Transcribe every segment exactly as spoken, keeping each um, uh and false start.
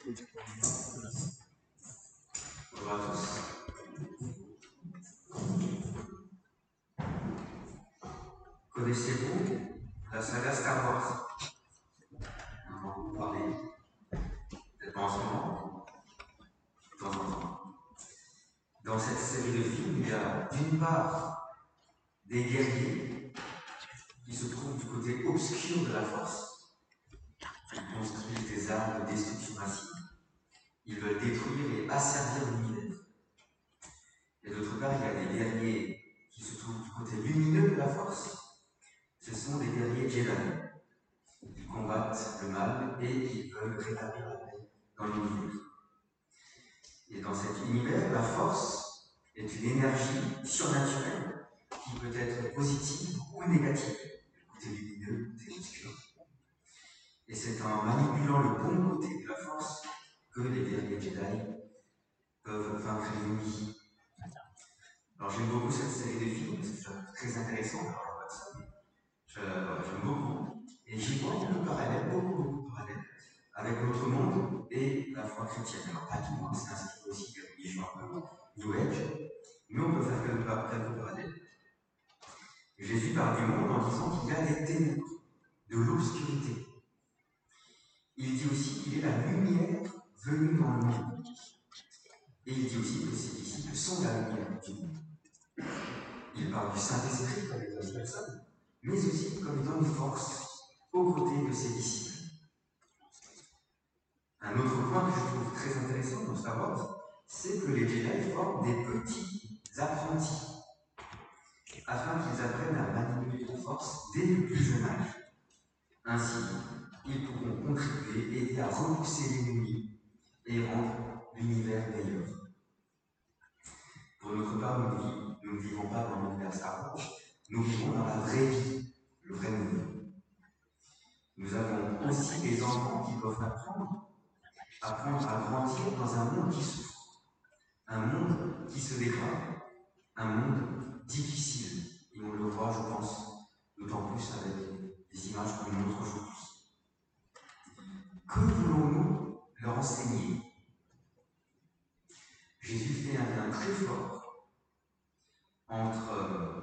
Bonjour à tous. Connaissez-vous la saga Star Wars? On en vous parler. Peut-être pas en ce moment, de temps en temps. Dans cette série de films, il y a d'une part des guerriers qui se trouvent du côté obscur de la force. Ils construisent des armes de destruction massive. Ils veulent détruire et asservir l'univers. Et d'autre part, il y a des guerriers qui se trouvent du côté lumineux de la force. Ce sont des guerriers Jedi. Ils combattent le mal et ils veulent rétablir la paix dans l'univers. Et dans cet univers, la force est une énergie surnaturelle qui peut être positive ou négative, du côté lumineux, du côté obscur. Et c'est en manipulant le bon côté de la force que les guerriers Jedi peuvent vaincre l'ennemi. Alors j'aime beaucoup cette série de films, parce que je trouve très intéressant, alors pas de ça, mais je, voilà, j'aime beaucoup. Et j'y vois beaucoup de parallèles, beaucoup, beaucoup de parallèles avec notre monde et la foi chrétienne. Alors pas tout, hein, c'est inscrit aussi des religions un peu New Age, mais on peut faire quelques, quelques parallèles. Jésus parle du monde en disant qu'il y a des ténèbres, de l'obscurité. Il dit aussi qu'il est la lumière venue dans le monde. Et il dit aussi que ses disciples sont la lumière du monde. Il parle du Saint-Esprit comme étant une personne, mais aussi comme étant une force aux côtés de ses disciples. Un autre point que je trouve très intéressant dans Star Wars, c'est que les Jedi forment des petits apprentis, afin qu'ils apprennent à manipuler la force dès le plus jeune âge. Ainsi, ils pourront contribuer, aider à repousser l'ennemi et rendre l'univers meilleur. Pour notre part, nous, vivons, nous ne vivons pas dans l'univers Star Wars, nous vivons dans la vraie vie, le vrai monde. Nous avons aussi des enfants qui doivent apprendre, apprendre à grandir dans un monde qui souffre, un monde qui se dégrade, un monde difficile. Et on le voit, je pense, d'autant plus avec les images qu'on nous montre aujourd'hui. Que voulons-nous leur enseigner? Jésus fait un lien très fort entre euh,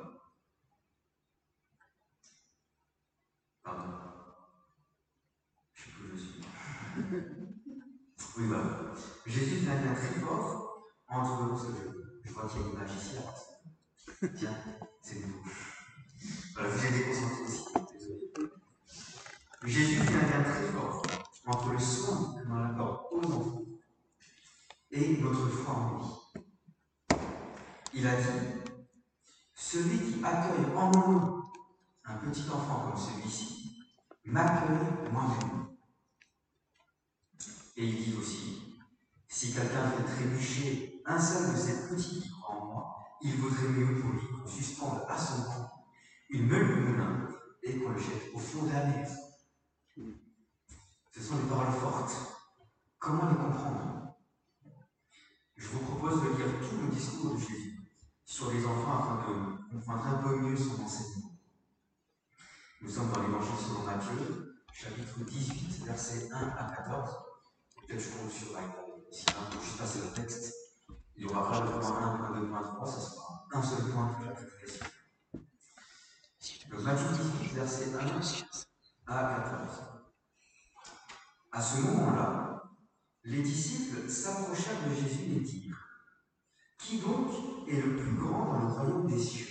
pardon, je sais plus où je suis. Oui, voilà. Jésus fait un lien très fort entre, parce que je, je vois qu'il y a une image ici, là. Tiens, c'est nouveau. Voilà, vous êtes déconcentré aussi, désolé. Jésus fait un lien très fort entre le soin que l'on accorde aux enfants et notre foi en lui. Il a dit, celui qui accueille en nous un petit enfant comme celui-ci m'accueille moi-même. Et il dit aussi, si quelqu'un fait trébucher un seul de ces petits qui croient en moi, il vaudrait mieux pour lui qu'on suspende à son cou une meule de moulin et qu'on le jette au fond de la mer. Ce sont des paroles fortes. Comment les comprendre? Je vous propose de lire tout le discours de Jésus sur les enfants afin de comprendre un peu mieux son enseignement. Nous sommes dans l'Évangile selon Matthieu, chapitre dix-huit, versets un à quatorze. Peut-être je compte sur l'iPad, sinon pour juste passer le texte. Il n'y aura pas le point un, point deux, point trois, ce sera un seul point pour chaque expression. Donc Matthieu dix-huit, versets un à quatorze. À ce moment-là, les disciples s'approchèrent de Jésus et dirent, qui donc est le plus grand dans le royaume des cieux?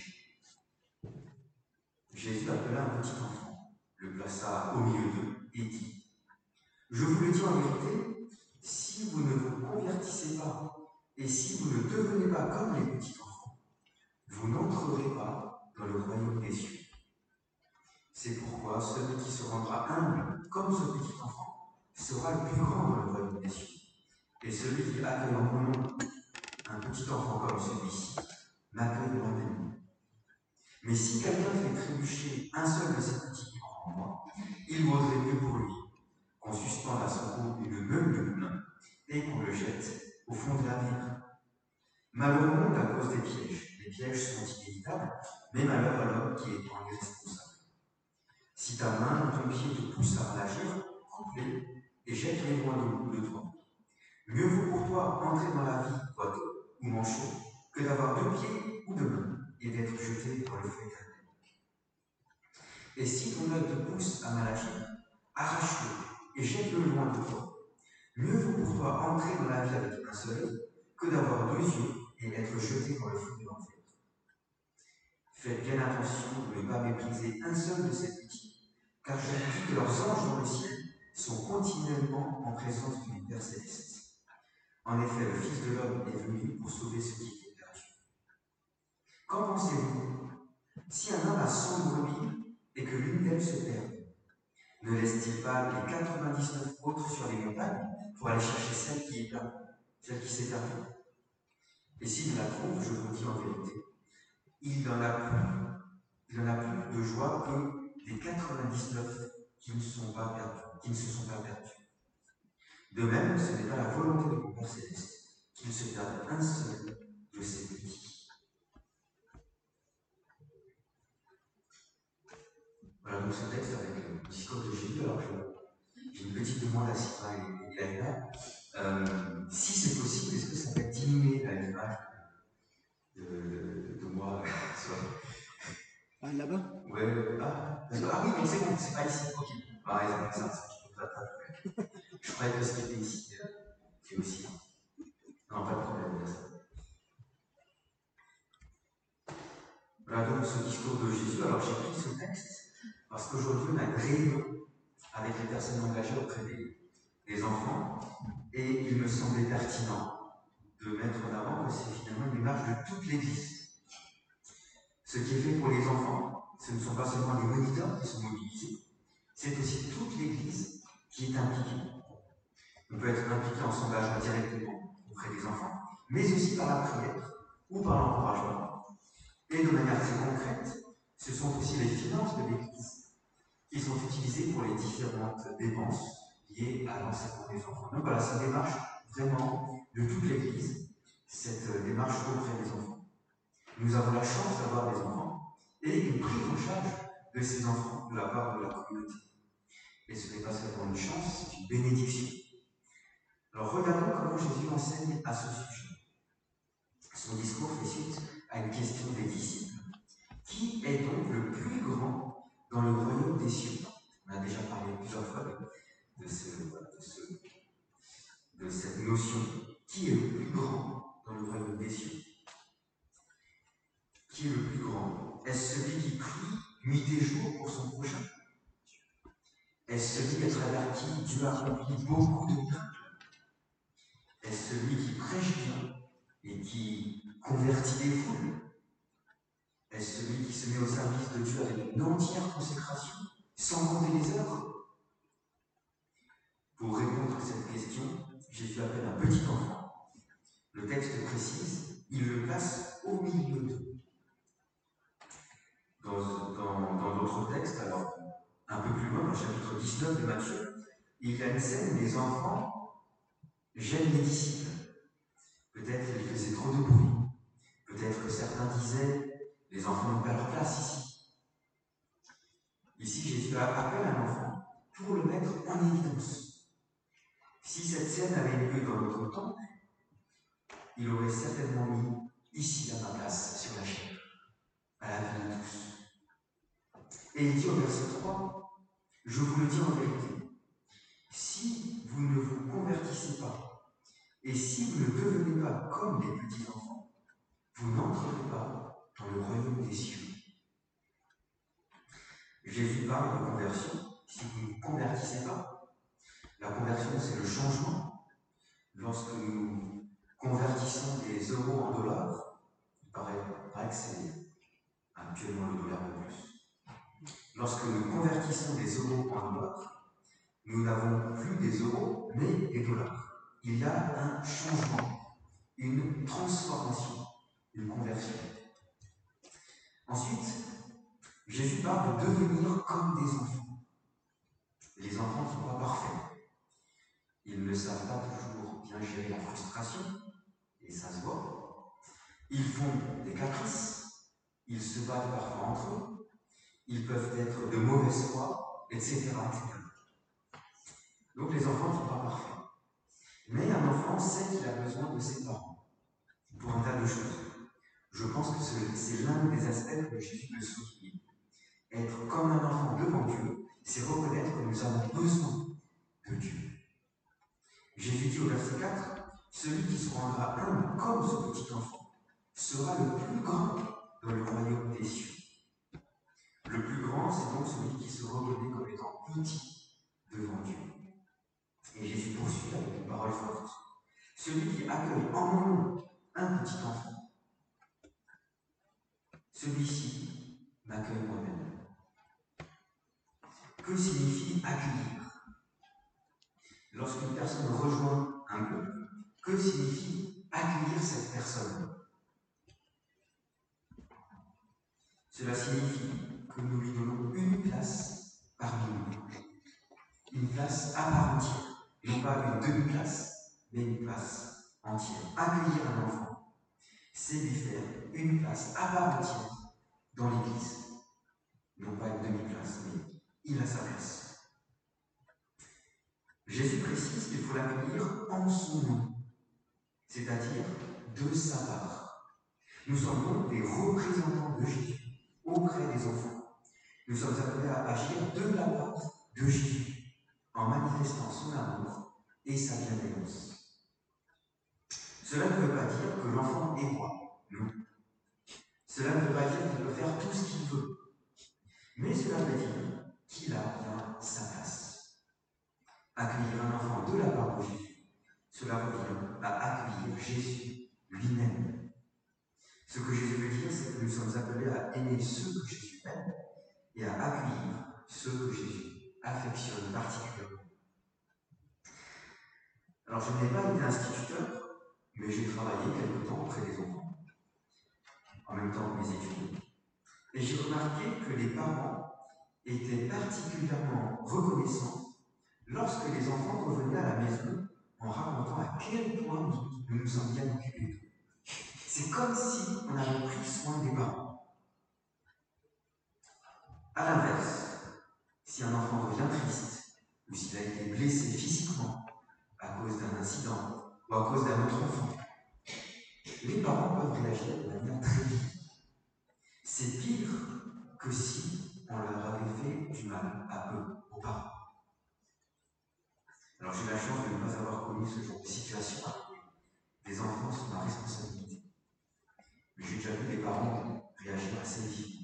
Jésus appela un petit enfant, le plaça au milieu d'eux et dit, je vous le dis en vérité, si vous ne vous convertissez pas et si vous ne devenez pas comme les petits enfants, vous n'entrerez pas dans le royaume des cieux. C'est pourquoi celui qui se rendra humble comme ce petit enfant sera le plus grand dans le royaume des cieux. Et celui qui accueille en mon nom un petit enfant comme celui-ci m'accueille moi-même. Mais si quelqu'un fait trébucher un seul de ces petits qui croient en moi, il vaudrait mieux pour lui qu'on suspende à son cou une meule de moulin et qu'on le jette au fond de la mer. Malheur au monde à cause des pièges. Les pièges sont inévitables, mais malheur à l'homme qui est en irresponsable. Si ta main ou ton pied te pousse à réagir, coupe-les et jette-les loin de toi. Mieux vaut pour toi entrer dans la vie boiteux ou manchot que d'avoir deux pieds ou deux mains et d'être jeté dans le feu éternel. Et si ton œil te pousse à mal agir, arrache-le et jette-le loin de toi. Mieux vaut pour toi entrer dans la vie avec un seul œil que d'avoir deux yeux et être jeté dans le feu de l'enfer. Faites bien attention de ne pas mépriser un seul de ces petits, car je vous dis que leurs anges dans le ciel sont continuellement en présence du Père céleste. En effet, le Fils de l'homme est venu pour sauver ceux qui étaient perdus. Qu'en pensez-vous? Si un homme a cent brebis et que l'une d'elles se perd, ne laisse-t-il pas les quatre-vingt-dix-neuf autres sur les montagnes pour aller chercher celle qui est perdue, celle qui s'est perdue? Et s'il la trouve, je vous dis en vérité, il en a plus, il en a plus de joie que des quatre-vingt-dix-neuf qui ne sont pas perdus, qui ne se sont pas perdus. De même, ce n'est pas la volonté de mon Père céleste qu'il se perde un seul de ces petits. Voilà donc ce texte avec le discours de Jésus. Alors j'ai une petite demande à Sylvain et à Léna. Euh, si c'est possible, est-ce que ça peut diminuer la l'image de, de, de moi soit... Ah, là-bas? Ouais, ah, ah oui, non, c'est bon, c'est pas ici. Ok, ah, raison, ça, ça, je peux pas. Je croyais que c'était ici, c'est aussi. Non, pas de problème, ça. Voilà donc ce discours de Jésus. Alors j'ai pris ce texte parce qu'aujourd'hui on a une réunion avec les personnes engagées auprès des, des enfants et il me semblait pertinent de mettre en avant que c'est finalement une image de toute l'Église. Ce qui est fait pour les enfants, ce ne sont pas seulement les moniteurs qui sont mobilisés, c'est aussi toute l'Église qui est impliquée. On peut être impliqué en s'engageant directement auprès des enfants, mais aussi par la prière ou par l'encouragement. Et de manière très concrète, ce sont aussi les finances de l'Église qui sont utilisées pour les différentes dépenses liées à l'enseignement des enfants. Donc voilà, c'est une démarche vraiment de toute l'Église, cette démarche auprès des enfants. Nous avons la chance d'avoir des enfants et une prise en charge de ces enfants de la part de la communauté. Et ce n'est pas seulement une chance, c'est une bénédiction. Alors regardons comment Jésus enseigne à ce sujet. Son discours fait suite à une question des disciples. Qui est donc le plus grand dans le royaume des cieux? On a déjà parlé plusieurs fois de, de, ce, de, ce, de cette notion. Qui est le plus grand dans le royaume des cieux? Qui est le plus grand? Est-ce celui qui prie nuit et jour pour son prochain? Est-ce celui à travers qui Dieu a accompli beaucoup de miracles? Est-ce celui qui prêche bien et qui convertit les foules? Est-ce celui qui se met au service de Dieu avec une entière consécration, sans compter les heures? Pour répondre à cette question, j'ai fait appel à un petit enfant. Le texte précise, il le place au milieu d'eux. Dans, dans, dans d'autres textes, alors un peu plus loin, dans le chapitre dix-neuf de Matthieu, il y a une scène où les enfants gênent les disciples. Peut-être qu'ils faisaient trop de bruit. Peut-être que certains disaient, les enfants n'ont pas leur place ici. Ici, Jésus appelle un enfant pour le mettre en évidence. Si cette scène avait lieu dans notre temps, il aurait certainement mis ici à ma place sur la chair, à la vie de tous. Et il dit au verset trois, je vous le dis en vérité, si vous ne vous convertissez pas, et si vous ne devenez pas comme les petits enfants, vous n'entrerez pas dans le royaume des cieux. Jésus parle de conversion, si vous ne vous convertissez pas. La conversion, c'est le changement. Lorsque nous convertissons des euros en dollars, il paraît, il paraît que c'est actuellement le dollar de plus. Lorsque nous convertissons des euros en dollars, nous n'avons plus des euros, mais des dollars. Il y a un changement, une transformation, une conversion. Ensuite, Jésus parle de devenir comme des enfants. Les enfants ne sont pas parfaits. Ils ne savent pas toujours bien gérer la frustration, et ça se voit. Ils font des caprices, ils se battent parfois entre eux, ils peuvent être de mauvaise foi, et cetera, et cetera. Donc les enfants ne sont pas parfaits. Mais un enfant de ses parents, pour un tas de choses. Je pense que c'est l'un des aspects que Jésus le souligne. Être comme un enfant devant Dieu, c'est reconnaître que nous avons besoin de Dieu. Jésus dit au verset quatre, « Celui qui se rendra humble comme ce petit enfant sera le plus grand dans le royaume des cieux. » Le plus grand, c'est donc celui qui se reconnaît comme étant petit devant Dieu. Et Jésus poursuit avec une parole forte. « Celui qui accueille en mon nom un petit enfant, celui-ci m'accueille moi-même. » Que signifie accueillir? Lorsqu'une personne rejoint un groupe, que signifie accueillir cette personne? Cela signifie que nous lui donnons une place parmi nous. Une place à part entière. Non pas une demi-place, mais une place entière. Accueillir un enfant, c'est lui faire une place à part entière dans l'Église. Non pas une demi-place, mais il a sa place. Jésus précise qu'il faut l'accueillir en son nom, c'est-à-dire de sa part. Nous sommes donc des représentants de Jésus auprès des enfants. Nous sommes appelés à agir de la part de Jésus, en manifestant son amour et sa bienveillance. Cela ne veut pas dire que l'enfant est roi, non. Cela ne veut pas dire qu'il peut faire tout ce qu'il veut, mais cela veut dire qu'il a bien sa place. Accueillir un enfant de la part de Jésus, cela revient à accueillir Jésus lui-même. Ce que Jésus veut dire, c'est que nous sommes appelés à aimer ceux que Jésus aime et à accueillir ceux que Jésus affectionne particulièrement. Alors, je n'ai pas été instituteur, mais j'ai travaillé quelque temps auprès des enfants, en même temps que mes études. Et j'ai remarqué que les parents étaient particulièrement reconnaissants lorsque les enfants revenaient à la maison en racontant à quel point nous nous, nous sommes bien occupés d'eux. C'est comme si on avait pris soin des parents. À l'inverse, si un enfant revient triste, ou s'il a été blessé physiquement à cause d'un incident ou à cause d'un autre enfant, les parents peuvent réagir de manière très vive. C'est pire que si on leur avait fait du mal à eux, aux parents. Alors j'ai la chance de ne pas avoir connu ce genre de situation. Les enfants sont ma responsabilité. Mais j'ai déjà vu les parents réagir assez vivement.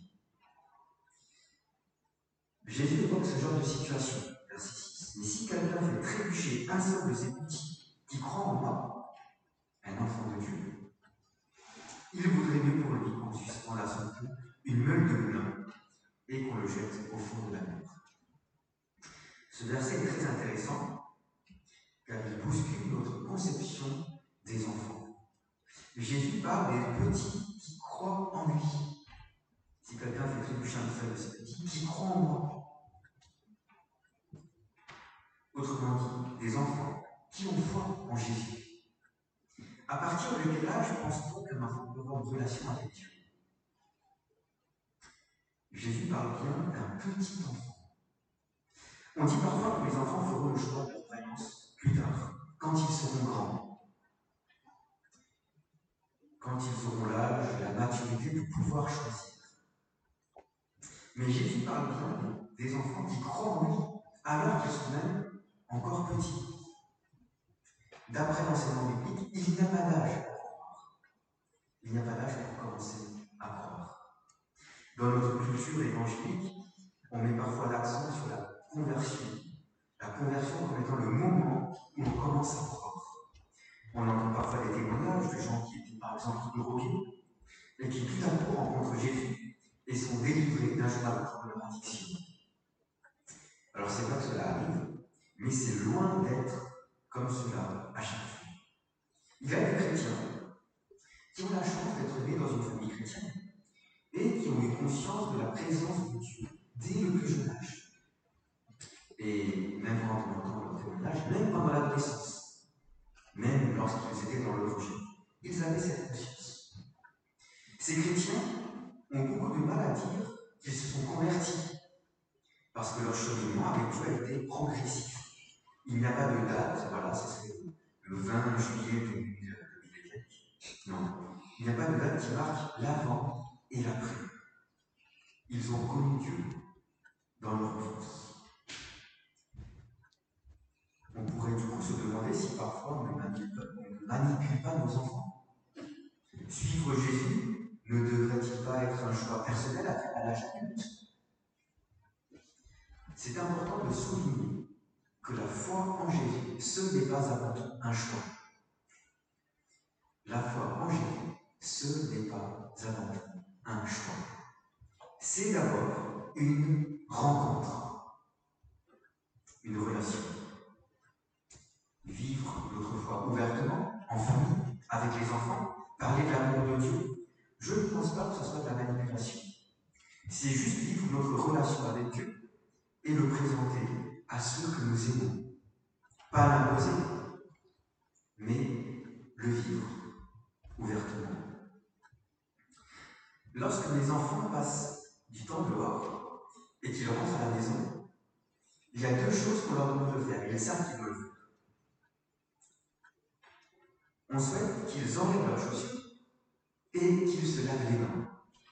Jésus évoque ce genre de situation, verset six. Mais si quelqu'un fait trébucher un seul de ses petits qui croit en moi, un enfant de Dieu, il vaudrait mieux pour lui qu'on suspende à son cou une meule de moulin et qu'on le jette au fond de la mer. Ce verset est très intéressant car il bouscule notre conception des enfants. Jésus parle des petits qui croient en lui. Si quelqu'un fait trébucher un seul de ses petits, qui croient en moi. Autrement dit, des enfants qui ont foi en Jésus. À partir de quel âge pense-t-on qu'un enfant peut avoir une relation avec Dieu? Jésus parle bien d'un petit enfant. On dit parfois que les enfants feront le choix de leur croyance plus tard, quand ils seront grands. Quand ils auront l'âge et la maturité de pouvoir choisir. Mais Jésus parle bien des enfants qui croient en lui, alors qu'ils sont même encore petits. D'après l'enseignement biblique, il n'y a pas d'âge pour croire. Il n'y a pas d'âge pour commencer à croire. Dans notre culture évangélique, on met parfois l'accent sur la conversion. La conversion comme étant le moment où on commence à croire. On entend parfois des témoignages de gens qui étaient par exemple drogués et qui tout à coup rencontrent Jésus et sont délivrés d'un jour à l'autre de leur addiction. Alors c'est pas que cela arrive, mais c'est loin d'être comme cela à chaque fois. Il y a des chrétiens qui ont la chance d'être nés dans une famille chrétienne et qui ont eu conscience de la présence de Dieu dès le plus jeune âge. Et même pendant leur témoignage, même pendant l'adolescence, même lorsqu'ils étaient dans le rejet, ils avaient cette conscience. Ces chrétiens ont beaucoup de mal à dire qu'ils se sont convertis, parce que leur cheminement avec Dieu a été progressif. Il n'y a pas de date, voilà, ce serait le vingt juillet deux mille qui marque l'avant et l'après. Ils ont connu Dieu dans leur enfance. On pourrait du coup se demander si parfois on ne manipule, on ne manipule pas nos enfants. Suivre Jésus ne devrait-il pas être un choix personnel à l'âge adulte? C'est important de souligner que la foi en Jésus, ce n'est pas avant tout un choix. La foi en Jésus, ce n'est pas avant tout un choix. C'est d'abord une rencontre, une relation. Vivre notre foi ouvertement, en famille, avec les enfants, parler de l'amour de Dieu, je ne pense pas que ce soit de la manipulation. C'est juste vivre notre relation avec Dieu et le présenter à ceux que nous aimons. Pas l'imposer, mais le vivre ouvertement. Lorsque les enfants passent du temps dehors et qu'ils rentrent à la maison, il y a deux choses qu'on leur demande de faire. Ils savent qu'ils doivent le faire. On souhaite qu'ils enlèvent leurs chaussures et qu'ils se lavent les mains.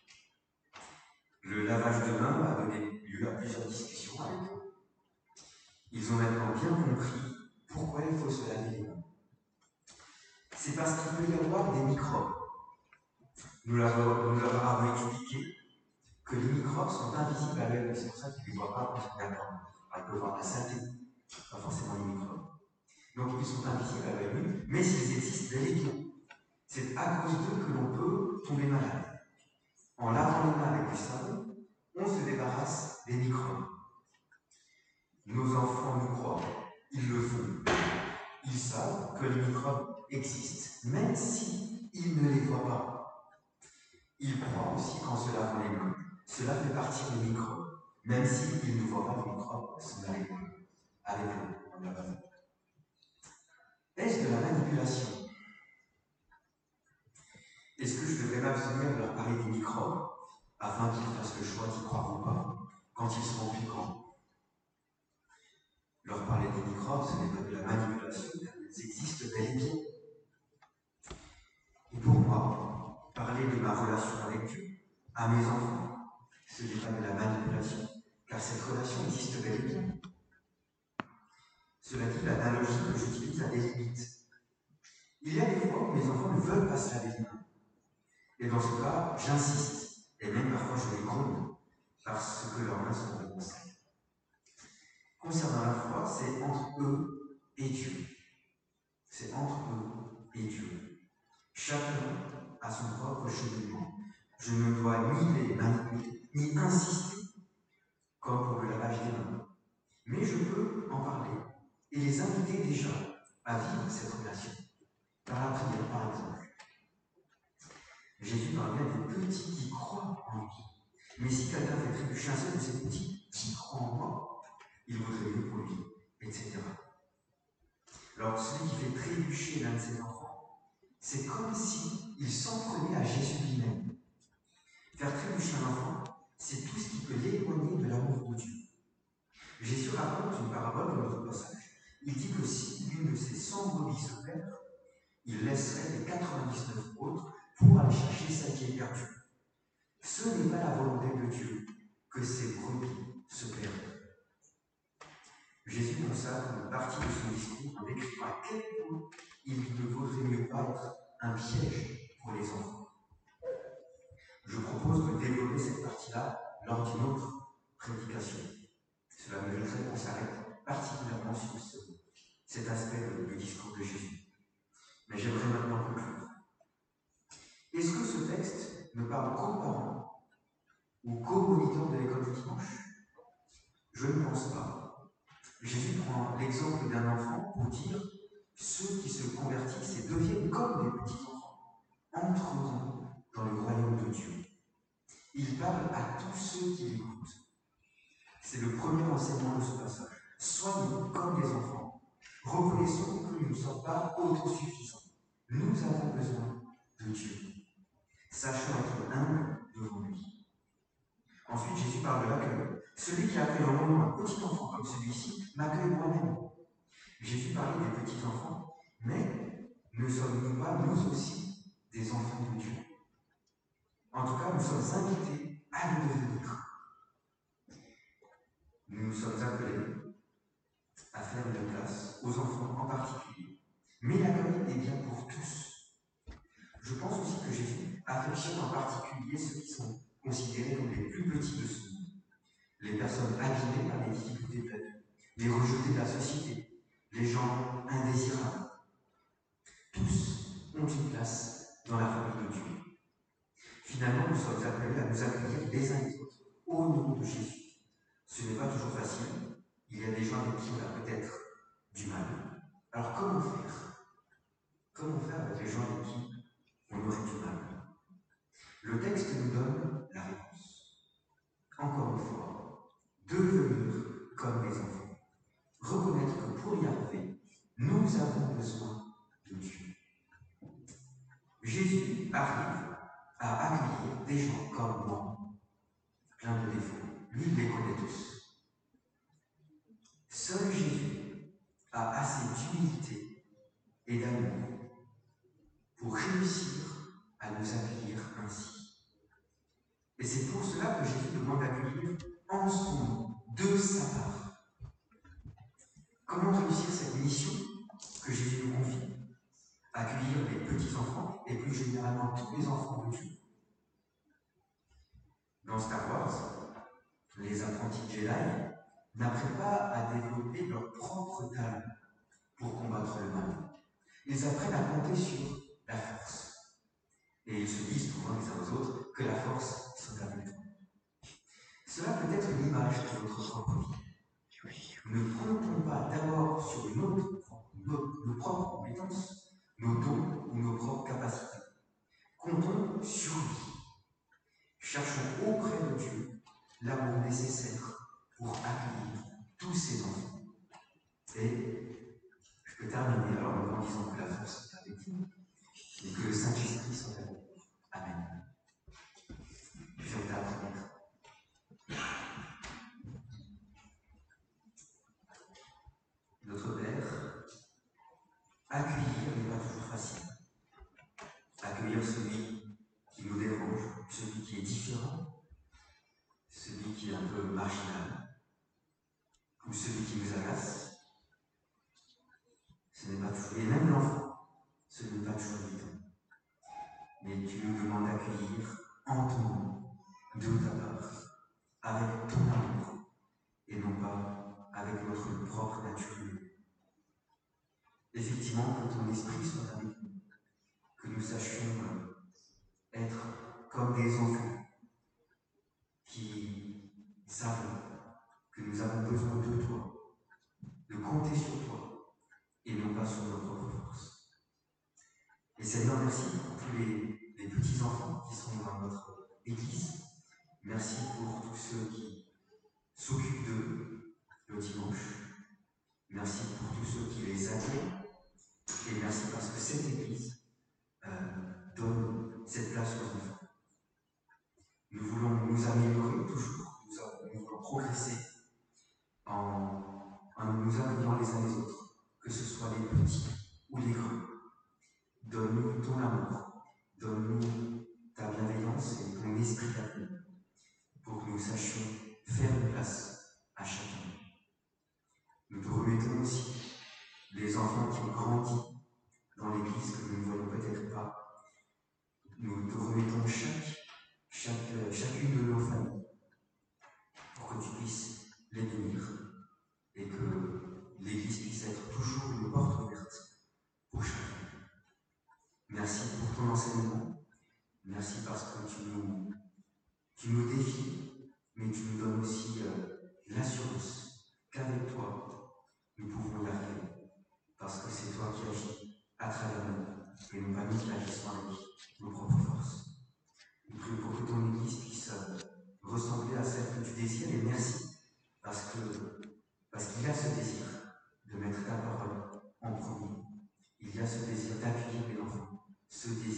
Le lavage de mains a donné lieu à plusieurs discussions avec eux. Ils ont maintenant bien compris pourquoi il faut se laver les mains. C'est parce qu'il peut y avoir des microbes. Nous leur avons expliqué que les microbes sont invisibles à l'œil, c'est pour ça qu'ils ne les voient pas quand ils regardent. Ils peuvent voir la saleté, pas forcément les microbes. Donc ils sont invisibles à l'œil nu, mais s'ils existent bel et bien. C'est à cause d'eux que l'on peut tomber malade. En lavant les mains avec du savon, on se débarrasse des microbes. Nos enfants nous croient, ils le font. Ils savent que les microbes existent, même s'ils ne les voient pas. Ils croient aussi qu'en se lavant les mains, cela fait partir les microbes, même s'ils ne voient pas les microbes se laver les mains avec l'eau en lavant. Est-ce de la manipulation? Est-ce que je devrais m'abstenir de leur parler des microbes afin qu'ils fassent le choix d'y croire ou pas quand ils seront plus grands? Leur parler des microbes, ce n'est pas de la manipulation, ils existent bel et bien. Et pour moi, parler de ma relation avec Dieu, à mes enfants, ce n'est pas de la manipulation, car cette relation existe bel et bien. Cela dit, l'analogie que j'utilise a des limites. Il y a des fois où mes enfants ne veulent pas se laver les mains. Et dans ce cas, j'insiste, et même parfois je les gronde, parce que leurs mains sont réconciliées. Concernant la foi, c'est entre eux et Dieu. C'est entre eux et Dieu. Chacun a son propre cheminement. Je ne dois ni les manipuler, ni insister, comme pour le lavage des mains. Mais je peux en parler et les inviter déjà à vivre cette relation. Par la prière, par exemple. Jésus parle bien des petits qui croient en lui. Mais si quelqu'un fait trébucher un seul de ces petits qui croient en moi, il vaudrait mieux pour lui, et cetera. Alors, celui qui fait trébucher l'un de ses enfants, c'est comme s'il s'en prenait à Jésus lui-même. Faire trébucher un enfant, c'est tout ce qui peut l'éloigner de l'amour de Dieu. Jésus raconte une parabole dans notre passage. Il dit que si l'une de ses cent brebis se perd, il laisserait les quatre-vingt-dix-neuf autres pour aller chercher celle qui est perdue. Ce n'est pas la volonté de Dieu que ces brebis se perdent. Jésus consacre une partie de son discours en décrivant à quel point il ne vaudrait mieux pas être un piège pour les enfants. Je propose de développer cette partie-là lors d'une autre prédication. Cela mériterait qu'on s'arrête particulièrement sur ce, cet aspect du discours de Jésus. Mais j'aimerais maintenant conclure. Est-ce que ce texte ne parle qu'aux parents ou qu'aux moniteurs de l'école du dimanche? Je ne pense pas. Jésus prend l'exemple d'un enfant pour dire ceux qui se convertissent et deviennent comme des petits-enfants entreront dans le royaume de Dieu. Il parle à tous ceux qui l'écoutent. C'est le premier enseignement de ce passage. Soyons comme des enfants. Reconnaissons que nous ne sommes pas autosuffisants. Nous avons besoin de Dieu. Sachons être humbles devant lui. Ensuite, Jésus parle de l'accueil. Celui qui accueille en moi un petit enfant comme celui-ci m'accueille moi-même. Jésus parlait des petits enfants, mais ne sommes-nous pas nous aussi des enfants de Dieu? sommes invités à le devenir. Nous nous sommes appelés à faire une place aux enfants en particulier. Mais la commune est bien pour tous. Je pense aussi que Jésus affectionne en particulier ceux qui sont considérés comme les plus petits de ce monde, les personnes abîmées par les difficultés de la vie, les rejetés de la société, les gens indésirables. Tous ont une place dans la famille de Dieu. Finalement, nous sommes appelés à nous accueillir les uns les autres au nom de Jésus. Ce n'est pas toujours facile. Il y a des gens avec qui on a peut-être du mal. Alors comment faire? Comment faire avec les gens avec qui on aurait du mal? Le texte nous donne la réponse. Encore une fois, devenir comme les enfants. Reconnaître que pour y arriver, nous avons besoin de Dieu. Jésus arrive à accueillir des gens comme moi, plein de défauts. Lui, il les connaît tous. Seul Jésus a assez d'humilité et d'amour pour réussir à nous accueillir ainsi. Et c'est pour cela que Jésus demande d'accueillir en son nom, de sa part. Comment réussir cette mission que Jésus nous confie? Accueillir les petits-enfants et plus généralement tous les enfants de Dieu. Dans Star Wars, les apprentis Jedi n'apprennent pas à développer leur propre talent pour combattre le mal. Ils apprennent à compter sur la force. Et ils se disent souvent les uns aux autres que la force sont avec nous. Cela peut être une image de notre propre vie. Ne comptons pas d'abord sur notre, nos, nos propres compétences, nos dons ou nos propres capacités. Comptons sur lui. Cherchons auprès de Dieu l'amour nécessaire pour accueillir tous ses enfants. Et je peux terminer alors en disant que la force est avec vous et que le Saint-Esprit soit avec vous. Amen. Je vais ta prière. Notre Père, accueillir n'est pas toujours facile. Accueillir celui qui nous dérange, celui qui est différent, celui qui est un peu marginal, ou celui qui nous agace, ce n'est pas toujours, et même l'enfant, ce n'est pas toujours évident. Mais tu nous demandes d'accueillir en ton nom, de ta part, avec ton amour, et non pas avec notre propre nature. Effectivement, que ton esprit soit avec nous, que nous sachions être comme des enfants qui savent que nous avons besoin de toi, de compter sur toi, et non pas sur nos propres forces. Et Seigneur, merci pour tous les, les petits-enfants qui sont dans notre Église. Merci pour tous ceux qui s'occupent d'eux le dimanche. Merci pour tous ceux qui les accueillent. Et merci parce que cette Église euh, donne cette place aux enfants. Nous voulons nous améliorer toujours, nous, avons, nous voulons progresser en, en nous accueillant les uns les autres, que ce soit les petits ou les grands. Donne-nous ton amour, donne-nous ta bienveillance et ton esprit d'amour pour que nous sachions faire une place à chacun. Nous te remettons aussi les enfants qui ont grandi dans l'Église que nous ne voyons peut-être pas. Nous te remettons chaque, chaque, chacune de nos familles pour que tu puisses les bénir et que l'Église puisse être toujours une porte ouverte pour chacun. Merci pour ton enseignement. Merci parce que tu nous, tu nous défies, mais tu nous donnes aussi euh, l'assurance qu'avec toi, nous pouvons y arriver. Parce que c'est toi qui agis à travers nous, et non pas nous qui agissons avec nos propres forces. Nous prions pour que ton Église puisse ressembler à celle que tu désires, et merci, parce que parce qu'il y a ce désir de mettre ta parole en premier. Il y a ce désir d'accueillir les enfants, ce désir